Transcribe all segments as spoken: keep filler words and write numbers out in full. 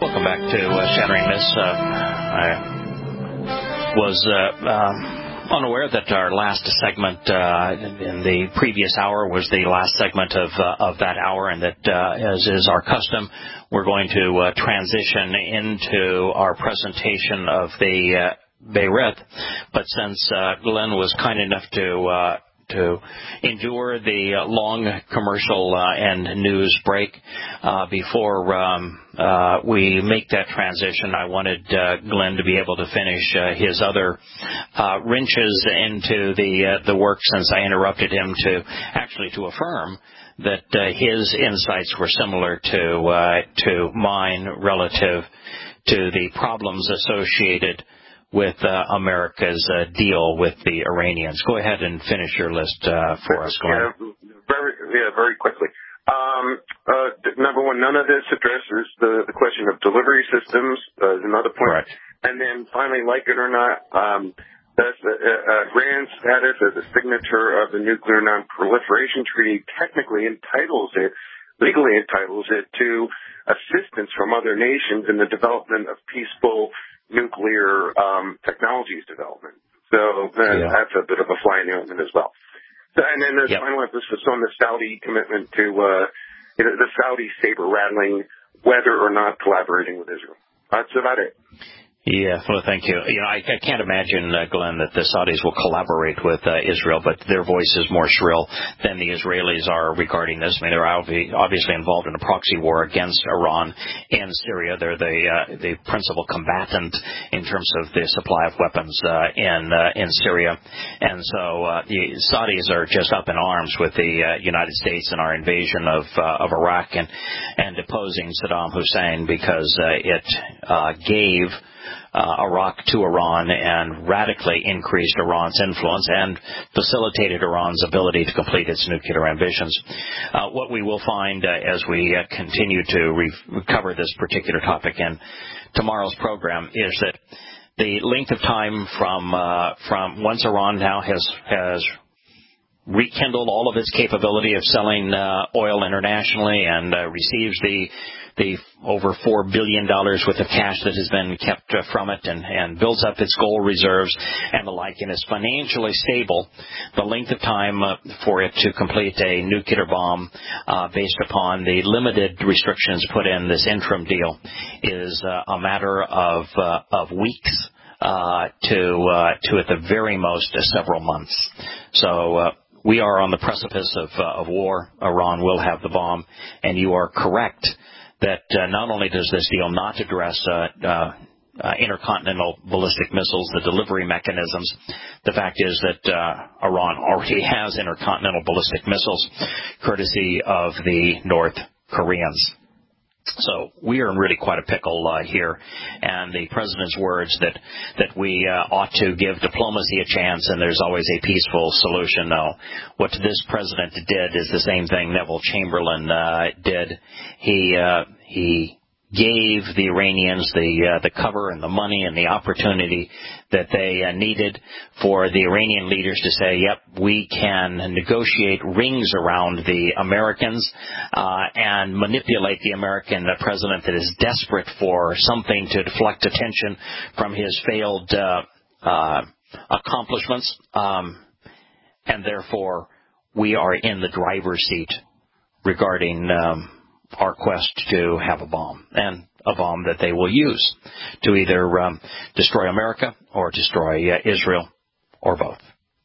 Welcome back to uh, Shattering Myths. Uh, I was uh, uh, unaware that our last segment uh, in the previous hour was the last segment of uh, of that hour, and that, uh, as is our custom, we're going to uh, transition into our presentation of the uh, Beirut. But since uh, Glenn was kind enough to uh, to endure the uh, long commercial uh, and news break uh, before um, uh, we make that transition, I wanted uh, Glenn to be able to finish uh, his other uh, wrenches into the uh, the work, since I interrupted him to actually to affirm that uh, his insights were similar to uh, to mine relative to the problems associated with uh, America's uh, deal with the Iranians. Go ahead and finish your list uh, for us, Glenn. Yeah, very, yeah, very quickly. Um, uh, number one, none of this addresses the, the question of delivery systems. Uh, another point. Correct. And then finally, like it or not, um, that's uh, uh, Iran's status as a signature of the Nuclear Non-Proliferation Treaty technically entitles it, legally entitles it to assistance from other nations in the development of peaceful nuclear um, technologies development. So uh, yeah. that's a bit of a fly in the ointment as well. So, and then there's yep. final emphasis on the Saudi commitment to uh, you know, the Saudi saber rattling, whether or not collaborating with Israel. That's about it. Yeah, well, thank you. You know, I, I can't imagine, uh, Glenn, that the Saudis will collaborate with uh, Israel, but their voice is more shrill than the Israelis are regarding this. I mean, they're obviously involved in a proxy war against Iran and Syria. They're the uh, the principal combatant in terms of the supply of weapons uh, in uh, in Syria, and so uh, the Saudis are just up in arms with the uh, United States and our invasion of uh, of Iraq and and deposing Saddam Hussein because uh, it uh, gave Uh, Iraq to Iran and radically increased Iran's influence and facilitated Iran's ability to complete its nuclear ambitions. Uh, what we will find uh, as we uh, continue to re- cover this particular topic in tomorrow's program is that the length of time from uh, from once Iran now has has rekindled all of its capability of selling uh, oil internationally and uh, receives the the over four billion dollars worth of cash that has been kept uh, from it and, and builds up its gold reserves and the like, and is financially stable, the length of time uh, for it to complete a nuclear bomb uh, based upon the limited restrictions put in this interim deal is uh, a matter of uh, of weeks uh, to uh, to at the very most uh, several months. So uh, we are on the precipice of, uh, of war. Iran will have the bomb, and you are correct that uh, not only does this deal not address uh, uh, uh, intercontinental ballistic missiles, the delivery mechanisms, the fact is that uh, Iran already has intercontinental ballistic missiles, courtesy of the North Koreans. So we are in really quite a pickle uh, here, and the president's words that that we uh, ought to give diplomacy a chance and there's always a peaceful solution. No, what this president did is the same thing Neville Chamberlain uh, did. He uh, he gave the Iranians the uh, the cover and the money and the opportunity that they uh, needed for the Iranian leaders to say, yep, we can negotiate rings around the Americans uh, and manipulate the American uh, president that is desperate for something to deflect attention from his failed uh, uh, accomplishments. Um, and therefore, we are in the driver's seat regarding um, our quest to have a bomb, and a bomb that they will use to either um, destroy America or destroy uh, Israel, or both.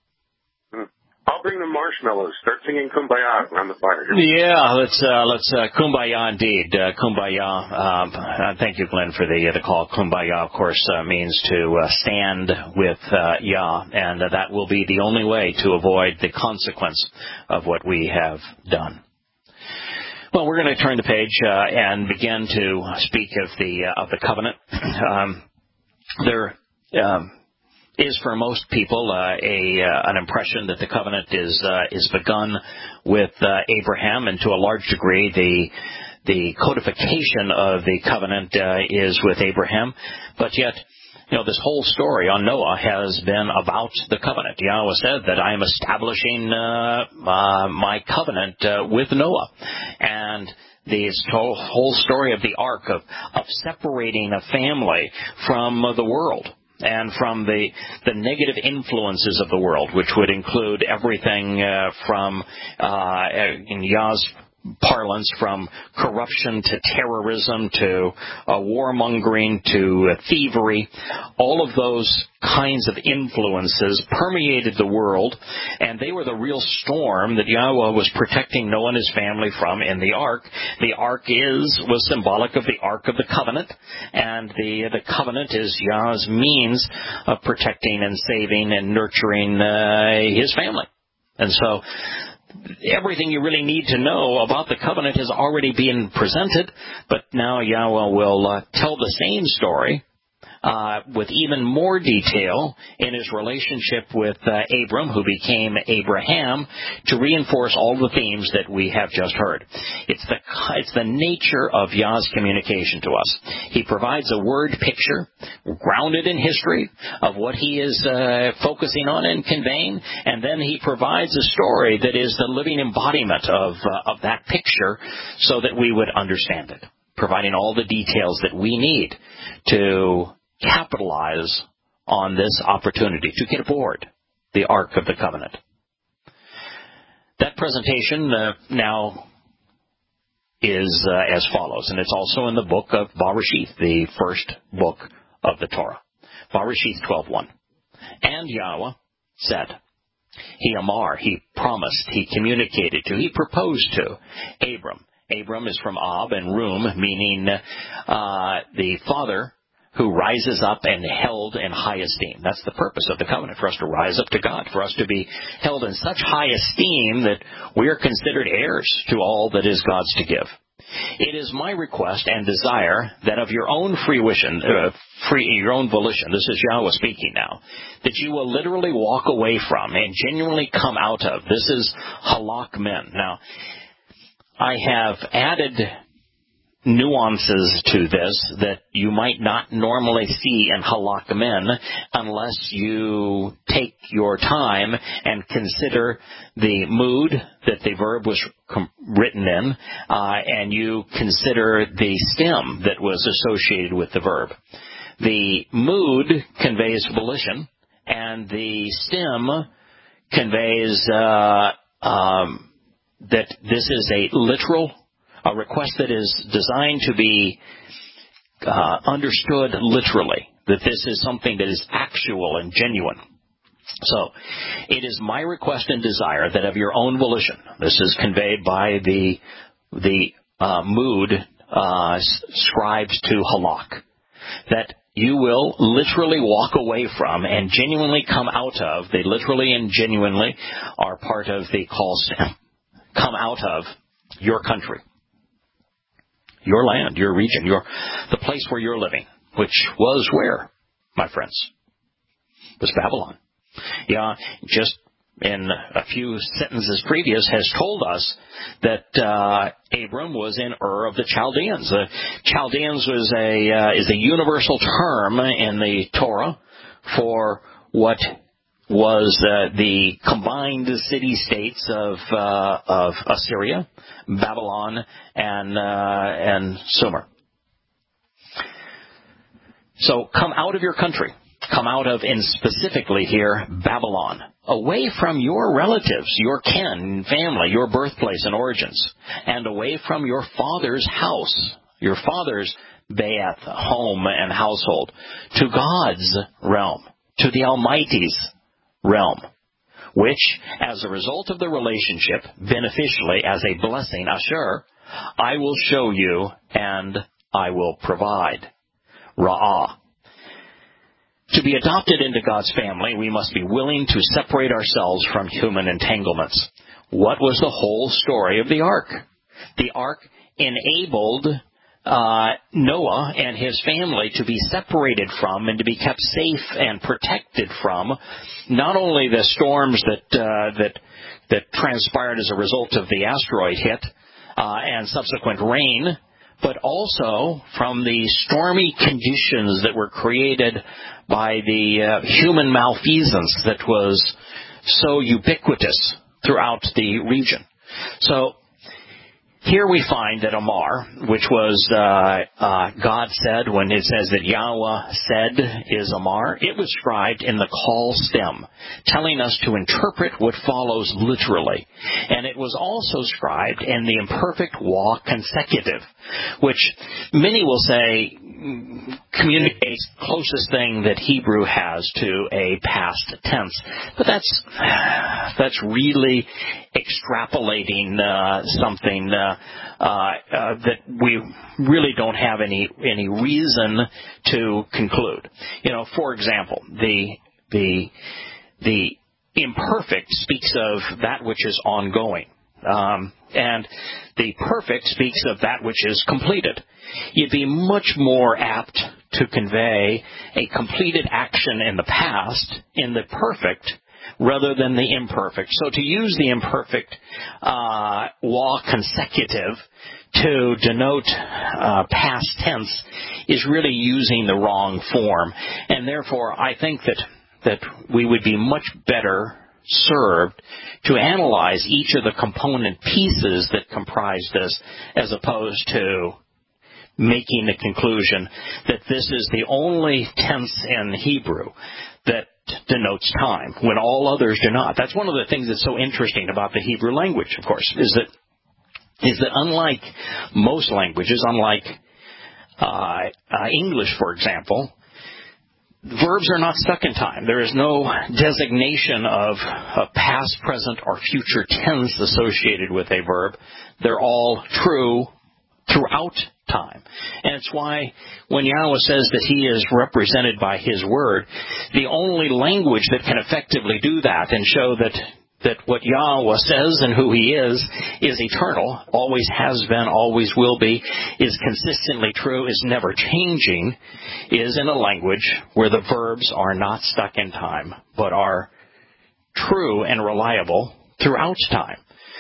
I'll bring the marshmallows. Start singing Kumbaya around the fire. Yeah, let's uh, let's uh, Kumbaya indeed. Uh, Kumbaya. Um, uh, thank you, Glenn, for the uh, the call. Kumbaya, of course, uh, means to uh, stand with uh, Yah, and uh, that will be the only way to avoid the consequence of what we have done. Well, we're going to turn the page uh, and begin to speak of the uh, of the covenant. Um, there um, is, for most people, uh, a uh, an impression that the covenant is uh, is begun with uh, Abraham, and to a large degree, the the codification of the covenant uh, is with Abraham. But yet, you know, this whole story on Noah has been about the covenant. Yahweh said that I am establishing uh, uh, my covenant uh, with Noah. And this whole story of the ark, of, of separating a family from the world and from the, the negative influences of the world, which would include everything uh, from, uh, in Yah's parlance, from corruption to terrorism to uh, warmongering to uh, thievery. All of those kinds of influences permeated the world, and they were the real storm that Yahweh was protecting Noah and his family from in the ark. The ark is was symbolic of the Ark of the Covenant, and the the covenant is Yah's means of protecting and saving and nurturing uh, his family. And so everything you really need to know about the covenant has already been presented, but now Yahweh will uh, tell the same story uh, with even more detail in his relationship with uh, Abram, who became Abraham, to reinforce all the themes that we have just heard. It's the it's the nature of Yah's communication to us. He provides a word picture grounded in history of what he is uh, focusing on and conveying, and then he provides a story that is the living embodiment of uh, of that picture so that we would understand it, providing all the details that we need to capitalize on this opportunity to get aboard the Ark of the Covenant. That presentation uh, now is uh, as follows, and it's also in the book of Bereshith, the first book of the Torah. Bereshith twelve one. And Yahweh said, he amar, he promised, he communicated to, he proposed to Abram. Abram is from Ab and Rum, meaning uh, the father who rises up and held in high esteem. That's the purpose of the covenant, for us to rise up to God, for us to be held in such high esteem that we are considered heirs to all that is God's to give. It is my request and desire that of your own free volition, uh, free, your own volition, this is Yahweh speaking now, that you will literally walk away from and genuinely come out of. This is halak men. Now, I have added nuances to this that you might not normally see in halak men unless you take your time and consider the mood that the verb was com- written in, uh, and you consider the stem that was associated with the verb. The mood conveys volition, and the stem conveys uh, um, that this is a literal a request that is designed to be uh, understood literally, that this is something that is actual and genuine. So, it is my request and desire that of your own volition, this is conveyed by the the uh, mood uh, scribes to halak, that you will literally walk away from and genuinely come out of, they literally and genuinely are part of the call stem, come out of your country. Your land, your region, your the place where you're living, which was where, my friends? It was Babylon. Yeah, just in a few sentences previous has told us that uh, Abram was in Ur of the Chaldeans. Uh, Chaldeans was a uh, is a universal term in the Torah for what was uh, the combined city-states of uh, of Assyria, Babylon, and uh, and Sumer. So come out of your country. Come out of, and specifically here, Babylon. Away from your relatives, your kin, family, your birthplace and origins. And away from your father's house, your father's Be'eth, home and household. To God's realm, to the Almighty's realm, which, as a result of the relationship, beneficially as a blessing, Asher, I will show you and I will provide. Ra'ah. To be adopted into God's family, we must be willing to separate ourselves from human entanglements. What was the whole story of the ark? The ark enabled uh, Noah and his family to be separated from and to be kept safe and protected from not only the storms that uh, that that transpired as a result of the asteroid hit uh, and subsequent rain, but also from the stormy conditions that were created by the uh, human malfeasance that was so ubiquitous throughout the region. So Here we find that Amar, which was uh, uh, God said, when it says that Yahweh said is Amar, it was scribed in the call stem, telling us to interpret what follows literally. And it was also scribed in the imperfect wa consecutive, which many will say communicates the closest thing that Hebrew has to a past tense. But that's that's really extrapolating uh, something uh, uh, uh, that we really don't have any any reason to conclude. You know, for example, the the the imperfect speaks of that which is ongoing. Um, and the perfect speaks of that which is completed. You'd be much more apt to convey a completed action in the past in the perfect rather than the imperfect. So to use the imperfect uh, wa consecutive to denote uh, past tense is really using the wrong form. And therefore, I think that that we would be much better served to analyze each of the component pieces that comprise this, as opposed to making the conclusion that this is the only tense in Hebrew that denotes time, when all others do not. That's one of the things that's so interesting about the Hebrew language, of course, is that is that unlike most languages, unlike uh, uh, English, for example, verbs are not stuck in time. There is no designation of a past, present, or future tense associated with a verb. They're all true throughout time. And it's why when Yahweh says that He is represented by His Word, the only language that can effectively do that and show that that what Yahweh says and who He is, is eternal, always has been, always will be, is consistently true, is never changing, is in a language where the verbs are not stuck in time, but are true and reliable throughout time.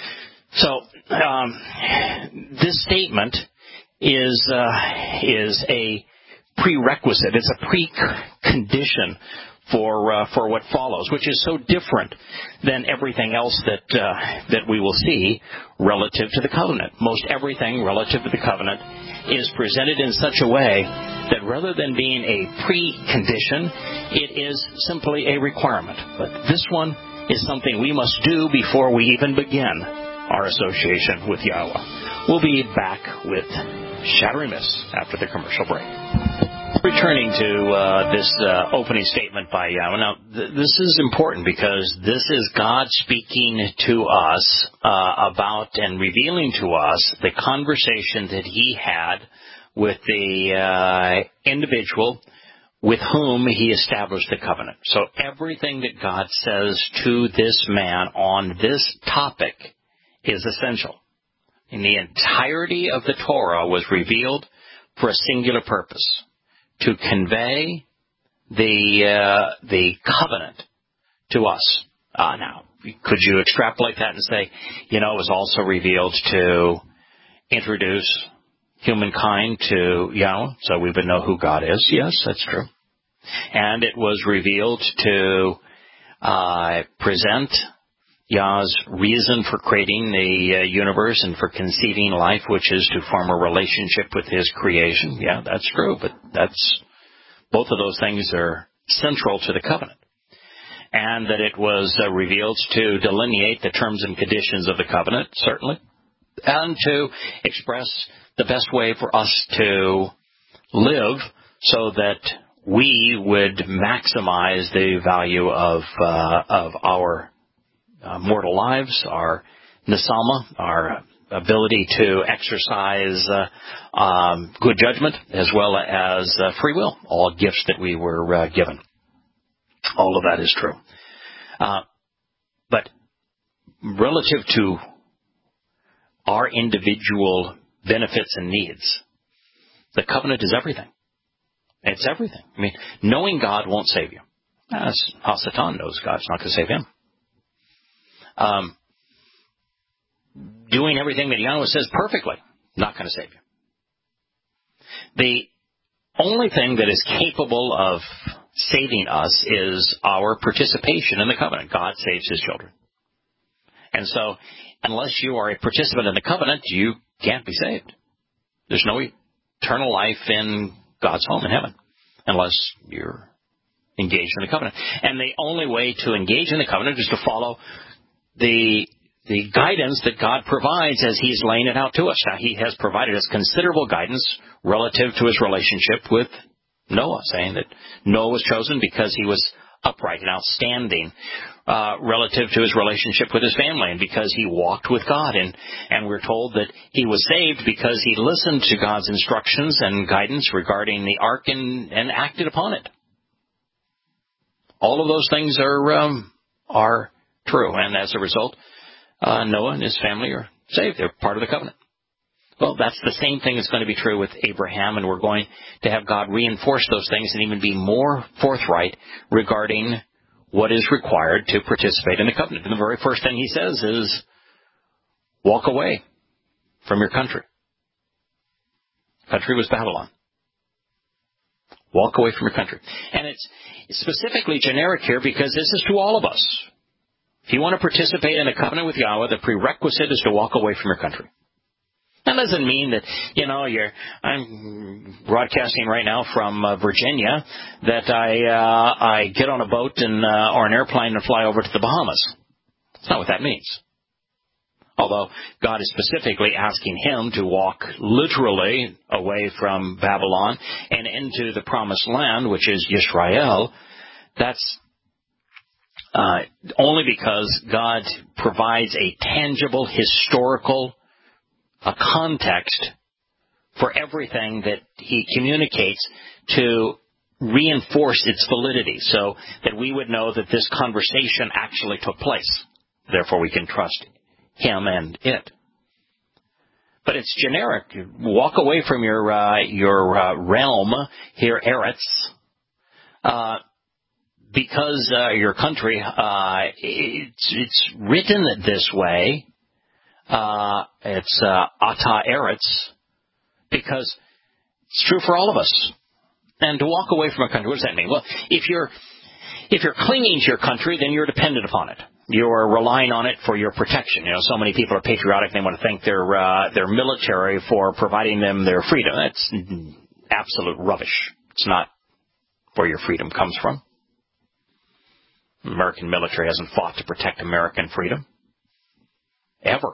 So, um, this statement is, uh, is a prerequisite, it's a precondition for uh, for what follows, which is so different than everything else that uh, that we will see relative to the covenant. Most everything relative to the covenant is presented in such a way that rather than being a precondition, it is simply a requirement. But this one is something we must do before we even begin our association with Yahweh. We'll be back with Shattering Myths after the commercial break. Returning to uh, this uh, opening statement by Yahweh. Now, th- this is important because this is God speaking to us uh, about and revealing to us the conversation that He had with the uh, individual with whom He established the covenant. So everything that God says to this man on this topic is essential. And the entirety of the Torah was revealed for a singular purpose: to convey the uh, the covenant to us. Uh, now, could you extrapolate that and say, you know, it was also revealed to introduce humankind to Yahweh, so we would know who God is? Yes, that's true. And it was revealed to uh, present Yah's reason for creating the uh, universe and for conceiving life, which is to form a relationship with His creation. Yeah, that's true, but that's both of those things are central to the covenant. And that it was uh, revealed to delineate the terms and conditions of the covenant, certainly, and to express the best way for us to live so that we would maximize the value of uh, of our Uh, mortal lives, our nesama, our ability to exercise uh, um, good judgment, as well as uh, free will, all gifts that we were uh, given. All of that is true. Uh, but relative to our individual benefits and needs, the covenant is everything. It's everything. I mean, knowing God won't save you. That's how Satan knows God's not going to save him. Um, doing everything that Yahweh says perfectly, not going to save you. The only thing that is capable of saving us is our participation in the covenant. God saves His children. And so, unless you are a participant in the covenant, you can't be saved. There's no eternal life in God's home in heaven unless you're engaged in the covenant. And the only way to engage in the covenant is to follow the the guidance that God provides as He's laying it out to us. Now, He has provided us considerable guidance relative to His relationship with Noah, saying that Noah was chosen because he was upright and outstanding uh, relative to his relationship with his family and because he walked with God. And, and we're told that he was saved because he listened to God's instructions and guidance regarding the ark and, and acted upon it. All of those things are um, are true, and as a result, uh, Noah and his family are saved. They're part of the covenant. Well, that's the same thing that's going to be true with Abraham, and we're going to have God reinforce those things and even be more forthright regarding what is required to participate in the covenant. And the very first thing He says is, walk away from your country. Country was Babylon. Walk away from your country. And it's specifically generic here because this is to all of us. If you want to participate in a covenant with Yahweh, the prerequisite is to walk away from your country. That doesn't mean that, you know, you're, I'm broadcasting right now from uh, Virginia, that I uh, I get on a boat and uh, or an airplane and fly over to the Bahamas. That's not what that means. Although God is specifically asking him to walk literally away from Babylon and into the promised land, which is Yisrael, that's uh, only because God provides a tangible historical a context for everything that He communicates to reinforce its validity so that we would know that this conversation actually took place. Therefore, we can trust Him and it. But it's generic. Walk away from your uh, your uh, realm here, Eretz, uh, because uh, your country, uh, it's, it's written this way. Uh, it's uh, Ata Eretz, because it's true for all of us. And to walk away from a country, what does that mean? Well, if you're if you're clinging to your country, then you're dependent upon it. You're relying on it for your protection. You know, so many people are patriotic; they want to thank their uh, their military for providing them their freedom. That's absolute rubbish. It's not where your freedom comes from. The American military hasn't fought to protect American freedom ever.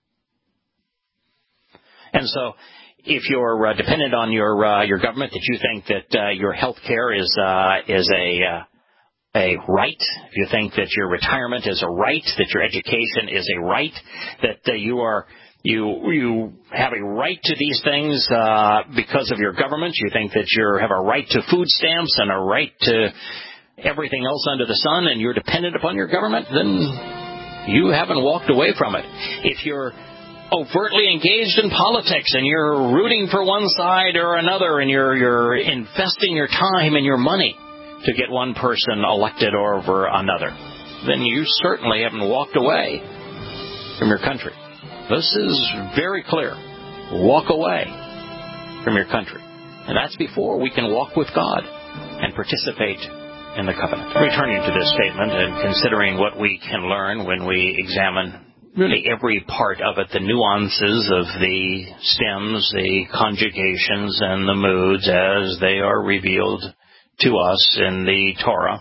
And so, if you're uh, dependent on your uh, your government, that you think that uh, your health care is uh, is a uh, a right, if you think that your retirement is a right, that your education is a right, that uh, you are you you have a right to these things uh, because of your government, you think that you have a right to food stamps and a right to everything else under the sun, and you're dependent upon your government, then you haven't walked away from it. If you're overtly engaged in politics and you're rooting for one side or another and you're you're investing your time and your money to get one person elected over another, then you certainly haven't walked away from your country. This is very clear. Walk away from your country. And that's before we can walk with God and participate in the covenant. Returning to this statement and considering what we can learn when we examine really every part of it, the nuances of the stems, the conjugations, and the moods as they are revealed to us in the Torah,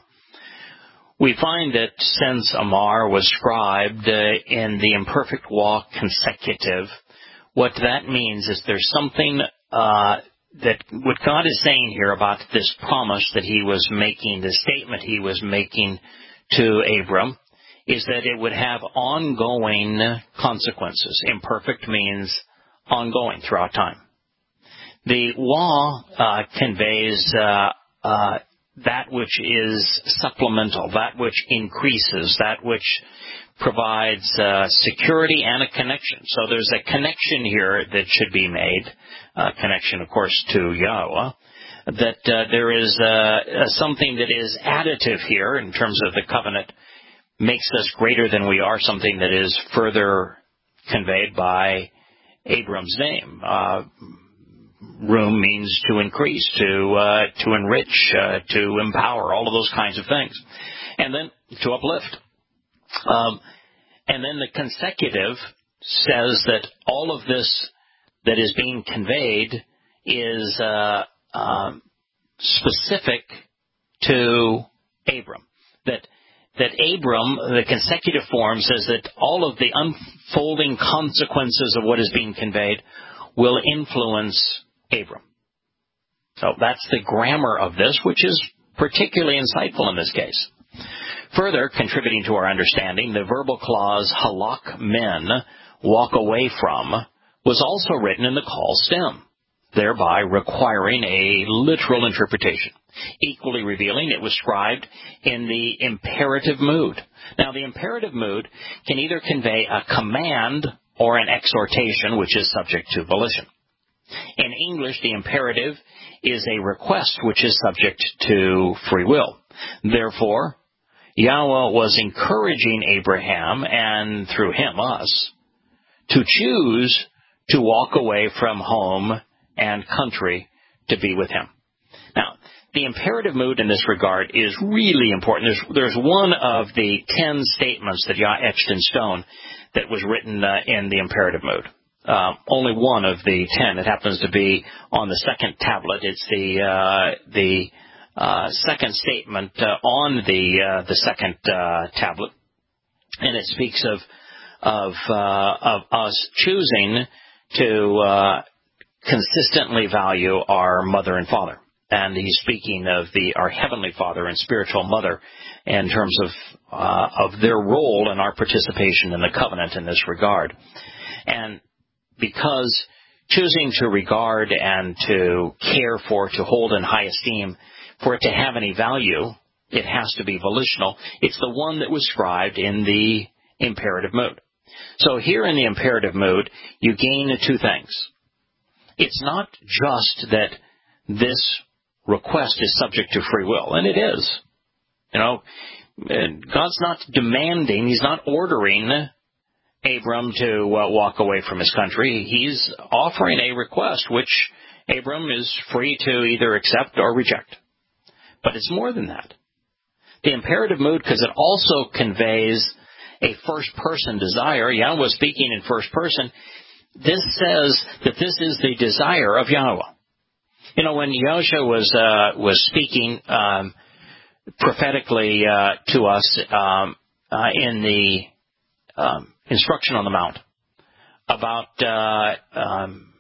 we find that since Amar was scribed uh, in the imperfect walk consecutive, what that means is there's something uh, that what God is saying here about this promise that He was making, the statement He was making to Abram, is that it would have ongoing consequences. Imperfect means ongoing throughout time. The law uh, conveys uh, uh, that which is supplemental, that which increases, that which provides uh, security and a connection. So there's a connection here that should be made, a connection, of course, to Yahweh, that uh, there is uh, something that is additive here in terms of the covenant, makes us greater than we are, something that is further conveyed by Abram's name. Uh, room means to increase, to uh, to enrich, uh, to empower, all of those kinds of things. And then to uplift. Um, and then the consecutive says that all of this that is being conveyed is uh, um, specific to Abram. That that Abram, the consecutive form, says that all of the unfolding consequences of what is being conveyed will influence Abram. So that's the grammar of this, which is particularly insightful in this case. Further, contributing to our understanding, the verbal clause halak men, walk away from, was also written in the call stem, thereby requiring a literal interpretation. Equally revealing, it was scribed in the imperative mood. Now, the imperative mood can either convey a command or an exhortation, which is subject to volition. In English, the imperative is a request, which is subject to free will. Therefore, Yahweh was encouraging Abraham, and through him, us, to choose to walk away from home and country to be with him. Now, the imperative mood in this regard is really important. There's, there's one of the ten statements that Yah etched in stone that was written uh, in the imperative mood. Uh, only one of the ten. It happens to be on the second tablet. It's the uh, the uh, second statement uh, on the uh, the second uh, tablet, and it speaks of of uh, of us choosing to uh, consistently value our mother and father. And he's speaking of the our heavenly Father and spiritual mother in terms of uh, of their role in our participation in the covenant in this regard. And because choosing to regard and to care for, to hold in high esteem, for it to have any value, it has to be volitional. It's the one that was scribed in the imperative mood. So here in the imperative mood, you gain two things. It's not just that this request is subject to free will, and it is. You know, God's not demanding, he's not ordering Abram to uh, walk away from his country. He's offering a request which Abram is free to either accept or reject. But it's more than that. The imperative mood, because it also conveys a first-person desire. Yahweh speaking in first person. This says that this is the desire of Yahweh. You know, when Yahshua was uh, was speaking um, prophetically uh, to us um, uh, in the um, instruction on the Mount about uh, um,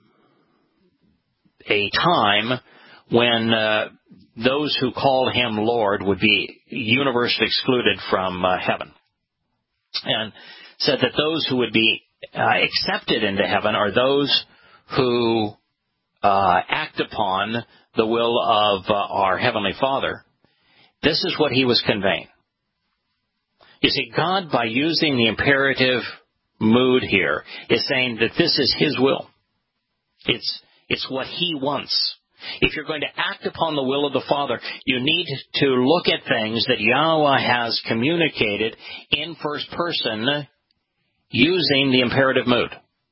a time when uh, those who call him Lord would be universally excluded from uh, heaven, and said that those who would be uh, accepted into heaven are those who Uh, act upon the will of uh, our Heavenly Father. This is what he was conveying. You see, God, by using the imperative mood here, is saying that this is his will. It's, it's what he wants. If you're going to act upon the will of the Father, you need to look at things that Yahweh has communicated in first person using the imperative mood.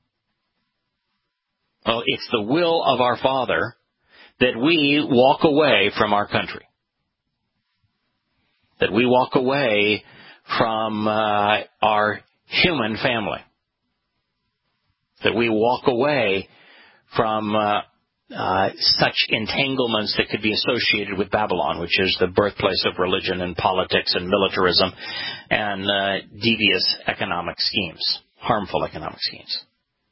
Well, it's the will of our Father that we walk away from our country, that we walk away from uh, our human family, that we walk away from uh, uh, such entanglements that could be associated with Babylon, which is the birthplace of religion and politics and militarism and uh, devious economic schemes, harmful economic schemes.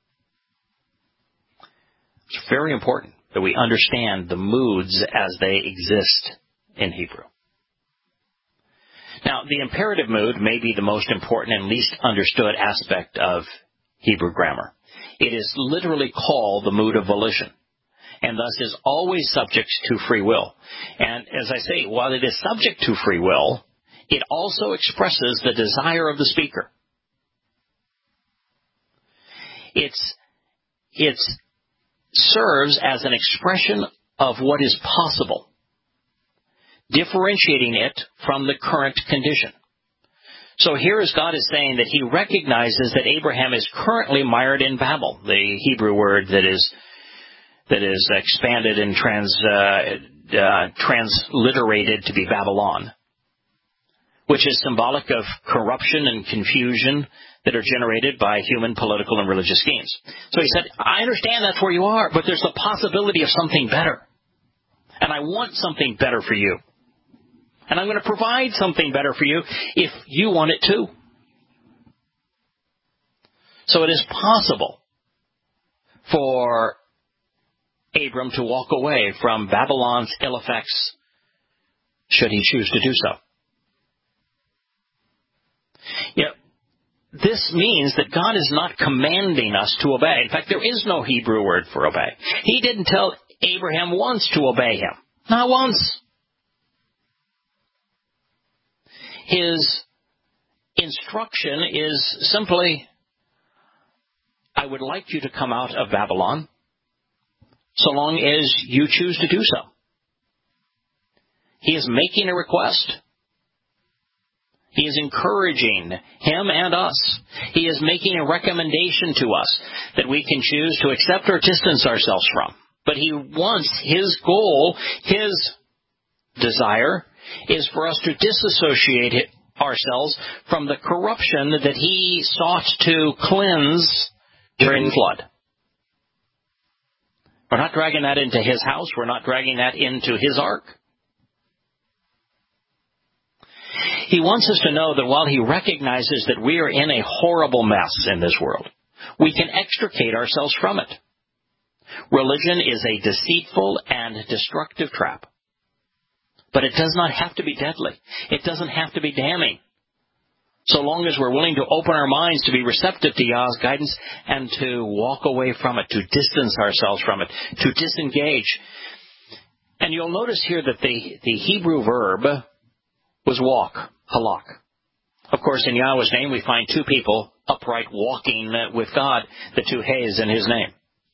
It's very important that we understand the moods as they exist in Hebrew. Now, the imperative mood may be the most important and least understood aspect of Hebrew grammar. It is literally called the mood of volition, and thus is always subject to free will. And as I say, while it is subject to free will, it also expresses the desire of the speaker. It's, it's, serves as an expression of what is possible, differentiating it from the current condition. So here is God is saying that he recognizes that Abraham is currently mired in Babel, the Hebrew word that is that is expanded and trans uh, uh, transliterated to be Babylon, which is symbolic of corruption and confusion that are generated by human political and religious schemes. So he said, I understand that's where you are, but there's the possibility of something better. And I want something better for you. And I'm going to provide something better for you if you want it too. So it is possible for Abram to walk away from Babylon's ill effects should he choose to do so. You know, this means that God is not commanding us to obey. In fact, there is no Hebrew word for obey. He didn't tell Abraham once to obey him. Not once. His instruction is simply, I would like you to come out of Babylon so long as you choose to do so. He is making a request. He is encouraging him and us. He is making a recommendation to us that we can choose to accept or distance ourselves from. But he wants, his goal, his desire, is for us to disassociate ourselves from the corruption that he sought to cleanse during the flood. We're not dragging that into his house. We're not dragging that into his ark. He wants us to know that while he recognizes that we are in a horrible mess in this world, we can extricate ourselves from it. Religion is a deceitful and destructive trap. But it does not have to be deadly. It doesn't have to be damning. So long as we're willing to open our minds to be receptive to Yah's guidance and to walk away from it, to distance ourselves from it, to disengage. And you'll notice here that the, the Hebrew verb was walk, halak. Of course, in Yahweh's name, we find two people upright walking with God, the two Heys in his name.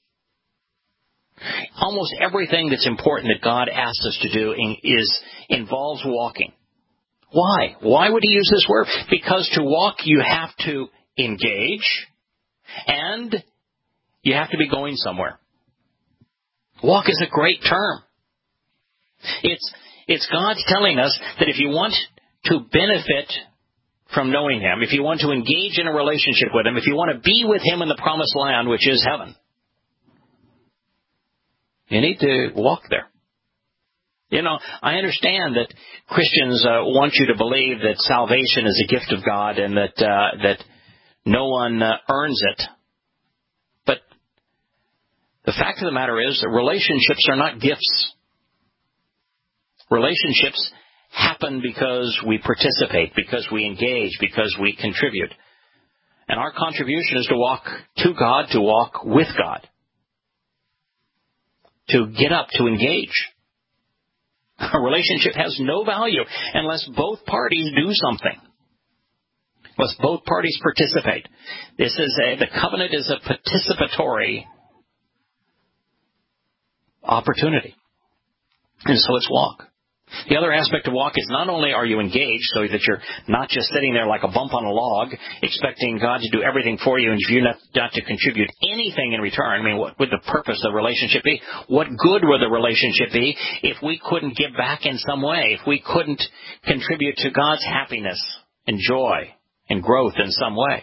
Almost everything that's important that God asks us to do in, is involves walking. Why? Why would he use this word? Because to walk, you have to engage, and you have to be going somewhere. Walk is a great term. It's It's God telling us that if you want to benefit from knowing him, if you want to engage in a relationship with him, if you want to be with him in the promised land, which is heaven, you need to walk there. You know, I understand that Christians uh, want you to believe that salvation is a gift of God and that uh, that no one uh, earns it. But the fact of the matter is that relationships are not gifts. Relationships happen because we participate, because we engage, because we contribute. And our contribution is to walk to God, to walk with God, to get up, to engage. A relationship has no value unless both parties do something, unless both parties participate. This is a, the covenant is a participatory opportunity. And so it's walk. The other aspect of walk is not only are you engaged so that you're not just sitting there like a bump on a log expecting God to do everything for you and you're not, not to contribute anything in return. I mean, what would the purpose of the relationship be? What good would the relationship be if we couldn't give back in some way, if we couldn't contribute to God's happiness and joy and growth in some way?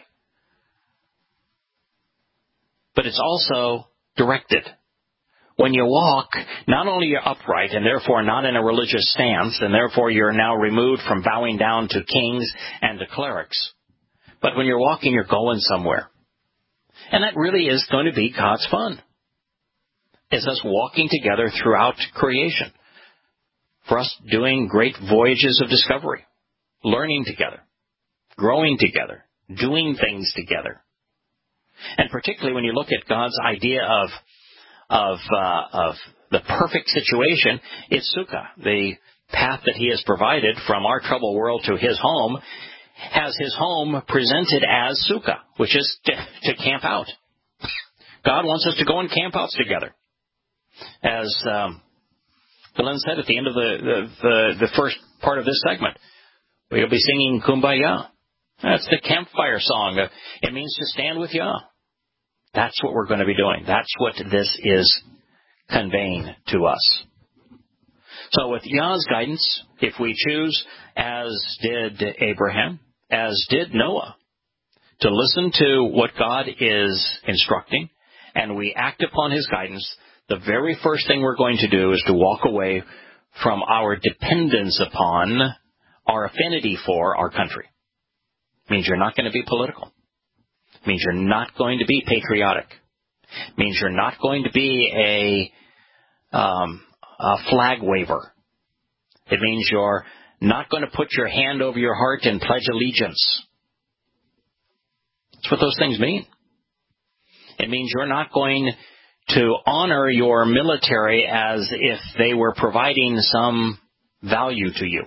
But it's also directed. When you walk, not only you're upright and therefore not in a religious stance, and therefore you're now removed from bowing down to kings and to clerics, but when you're walking, you're going somewhere. And that really is going to be God's fun. It's us walking together throughout creation. For us doing great voyages of discovery, learning together, growing together, doing things together. And particularly when you look at God's idea of Of, uh, of the perfect situation, it's Sukkah. The path that he has provided from our troubled world to his home has his home presented as Sukkah, which is to, to camp out. God wants us to go and camp out together. As um, Glenn said at the end of the, the, the, the first part of this segment, we'll be singing Kumbaya. That's the campfire song. It means to stand with Yah. That's what we're going to be doing. That's what this is conveying to us. So with Yah's guidance, if we choose, as did Abraham, as did Noah, to listen to what God is instructing, and we act upon His guidance, the very first thing we're going to do is to walk away from our dependence upon, our affinity for our country. It means you're not going to be political. It means you're not going to be patriotic. It means you're not going to be a, um, a flag waver. It means you're not going to put your hand over your heart and pledge allegiance. That's what those things mean. It means you're not going to honor your military as if they were providing some value to you.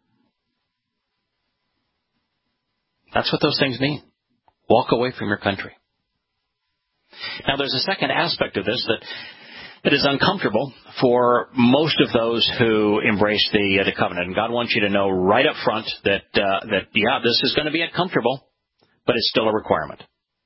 That's what those things mean. Walk away from your country. Now, there's a second aspect of this that, that is uncomfortable for most of those who embrace the, uh, the covenant. And God wants you to know right up front that, uh, that yeah, this is going to be uncomfortable, but it's still a requirement.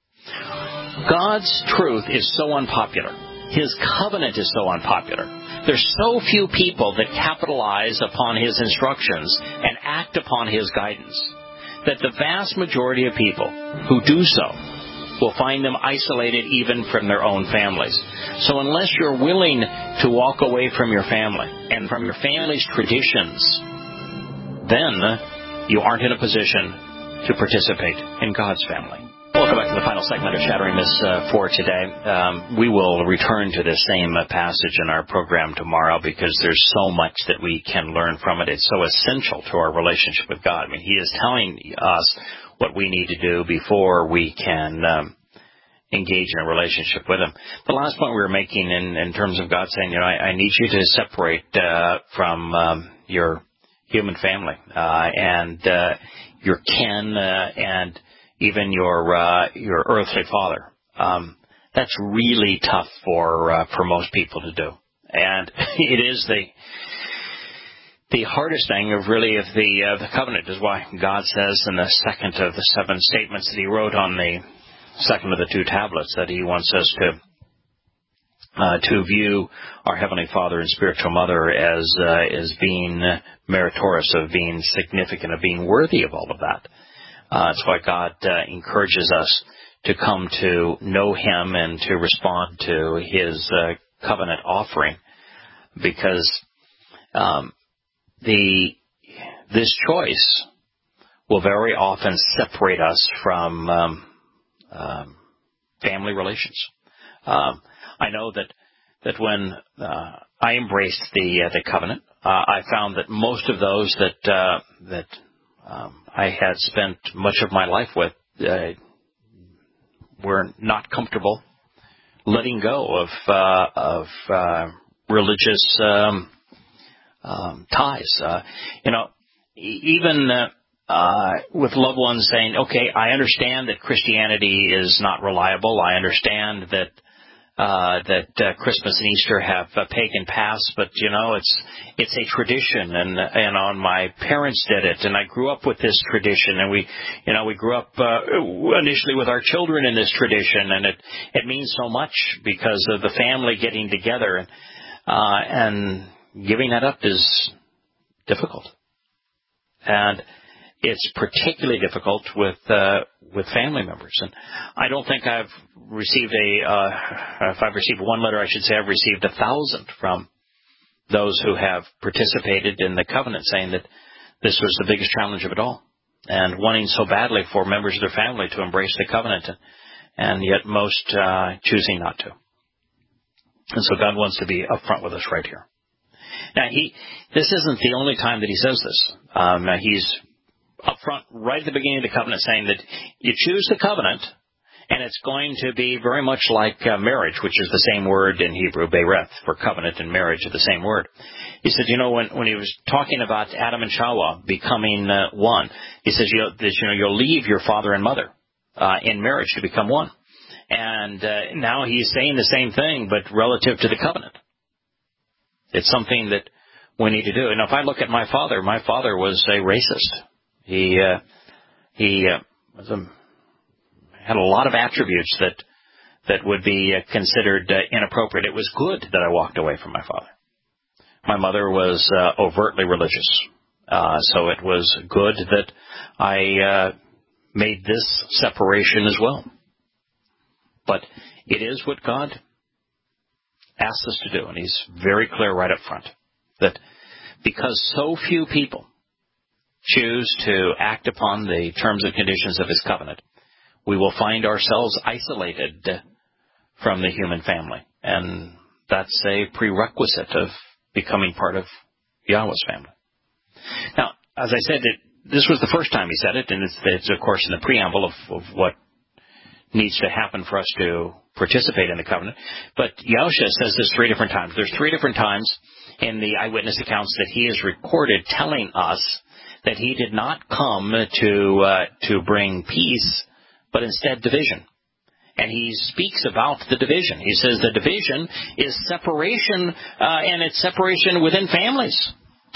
God's truth is so unpopular. His covenant is so unpopular. There's so few people that capitalize upon His instructions and act upon His guidance that the vast majority of people who do so will find them isolated even from their own families. So unless you're willing to walk away from your family and from your family's traditions, then you aren't in a position to participate in God's family. Welcome back to the final segment of Shattering Myths uh, for today. Um, we will return to this same uh, passage in our program tomorrow because there's so much that we can learn from it. It's so essential to our relationship with God. I mean, He is telling us what we need to do before we can um, engage in a relationship with Him. The last point we were making in, in terms of God saying, you know, I, I need you to separate uh, from um, your human family uh, and uh, your kin uh, and even your uh, your earthly father. Um, that's really tough for uh, for most people to do, and it is the the hardest thing of really of the uh, the covenant. Is why God says in the second of the seven statements that He wrote on the second of the two tablets that He wants us to uh, to view our Heavenly Father and spiritual mother as uh, as being meritorious, of being significant, of being worthy of all of that. Uh, that's why God uh, encourages us to come to know Him and to respond to His uh, covenant offering, because um, the this choice will very often separate us from um, um, family relations. Um, I know that that when uh, I embraced the uh, the covenant, uh, I found that most of those that uh, that Um, I had spent much of my life with uh, were not comfortable letting go of uh, of uh, religious um, um, ties. Uh, you know, even uh, uh, with loved ones saying, "Okay, I understand that Christianity is not reliable. I understand that." Uh, that uh, Christmas and Easter have uh, pagan pasts, but you know it's it's a tradition, and and on my parents did it, and I grew up with this tradition, and we you know we grew up uh, initially with our children in this tradition, and it it means so much because of the family getting together, and uh, and giving that up is difficult, and it's particularly difficult with uh, with family members. And I don't think I've received a, uh, if I've received one letter, I should say I've received a thousand from those who have participated in the covenant, saying that this was the biggest challenge of it all, and wanting so badly for members of their family to embrace the covenant, and, and yet most uh, choosing not to. And so God wants to be upfront with us right here. Now, he this isn't the only time that He says this. Um, now He's up front, right at the beginning of the covenant, saying that you choose the covenant, and it's going to be very much like uh, marriage, which is the same word in Hebrew, bereth, for covenant and marriage are the same word. He said, you know, when, when he was talking about Adam and Chawah becoming uh, one, he says, you know, that, you know, you'll leave your father and mother uh, in marriage to become one. And uh, now he's saying the same thing, but relative to the covenant. It's something that we need to do. And if I look at my father, my father was a racist. He uh, he uh, was a, had a lot of attributes that that would be uh, considered uh, inappropriate. It was good that I walked away from my father. My mother was uh, overtly religious, uh, so it was good that I uh, made this separation as well. But it is what God asks us to do, and he's very clear right up front, that because so few people choose to act upon the terms and conditions of his covenant, we will find ourselves isolated from the human family. And that's a prerequisite of becoming part of Yahweh's family. Now, as I said, it, this was the first time he said it, and it's, it's of course, in the preamble of, of what needs to happen for us to participate in the covenant. But Yahusha says this three different times. There's three different times in the eyewitness accounts that he is recorded telling us that he did not come to uh, to bring peace, but instead division. And he speaks about the division. He says the division is separation, uh, and it's separation within families.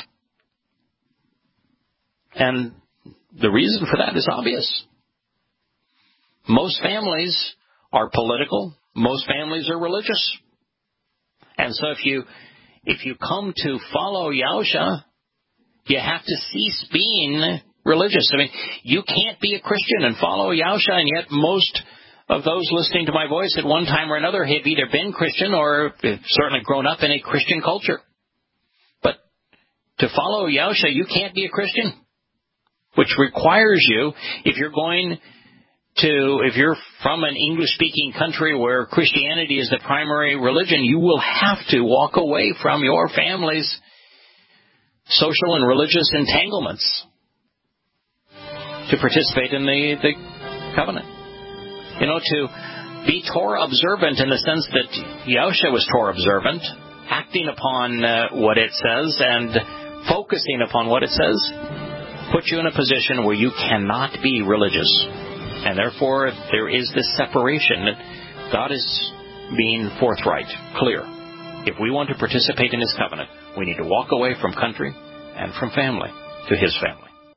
And the reason for that is obvious. Most families are political. Most families are religious. And so if you if you come to follow Yahusha, you have to cease being religious. I mean, you can't be a Christian and follow Yahusha, and yet most of those listening to my voice at one time or another have either been Christian or have certainly grown up in a Christian culture. But to follow Yahusha, you can't be a Christian, which requires you, if you're going to, if you're from an English-speaking country where Christianity is the primary religion, you will have to walk away from your family's social and religious entanglements to participate in the, the covenant. You know, to be Torah observant in the sense that Yahusha was Torah observant, acting upon uh, what it says and focusing upon what it says, puts you in a position where you cannot be religious. And therefore, there is this separation that God is being forthright, clear. If we want to participate in his covenant, we need to walk away from country and from family to his family.